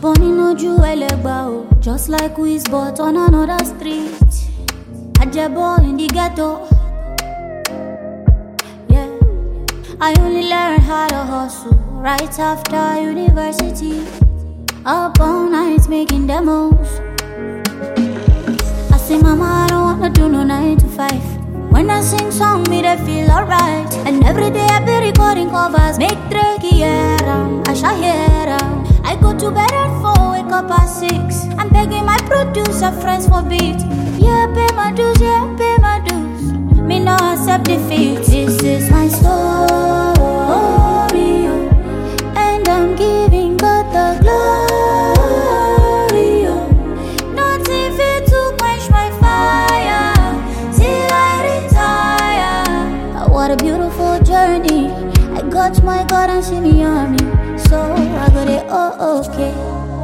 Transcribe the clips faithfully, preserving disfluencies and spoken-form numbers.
Bunny no jewel, just like Wiz, but on another street. Ajabo in the ghetto. Yeah, I only learned how to hustle right after university. Up all night making demos. I say, Mama, I don't wanna do no nine to five. When I sing song, me they feel alright. And every day I be recording covers. Make Drake hear 'em, I shall hear 'em. I go to bed at four, wake up at six. I'm begging my producer friends for beat. Yeah, pay my dues, yeah, pay my dues. Me no accept defeat. This is my story, and I'm giving God the glory. Nothing fit to quench my fire till I retire. What a beautiful journey. I got my God and see me on me, so I got it all okay.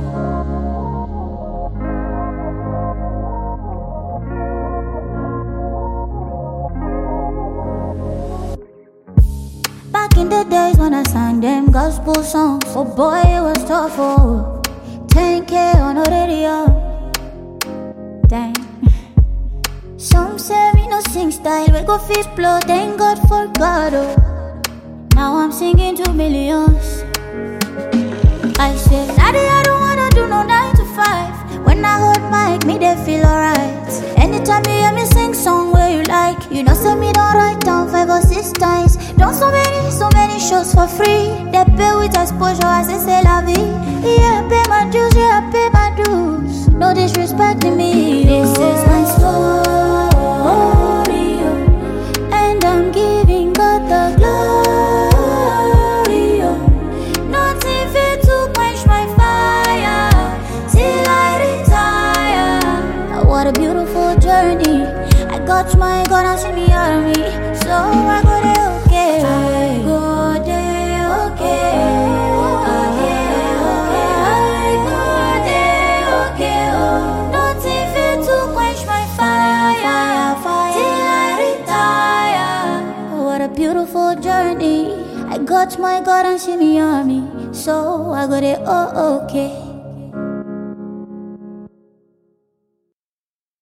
Back in the days when I sang them gospel songs, oh boy, it was tough, oh. ten K on the radio, dang. Some say me no sing style, we go fit blow, thank God for God, oh. Now I'm singing to millions. I say, Daddy, I don't wanna do no nine to five. When I hold mic, me they feel alright. Anytime you hear me sing song where you like, you know say me don't write down five or six times. Done so many, so many shows for free. They pay with exposure as they say la vie. Yeah, pay my dues, yeah, pay my dues. No disrespect to me. This is my story, and I'm giving God the glory. Nothing fit to quench my fire till I retire. What a beautiful journey. I got my God and see me on me, so I got it okay. I got it okay. I got it okay. Nothing fit to quench my fire till I retire. What a beautiful journey. I got my God and see me on me, so I got it all okay.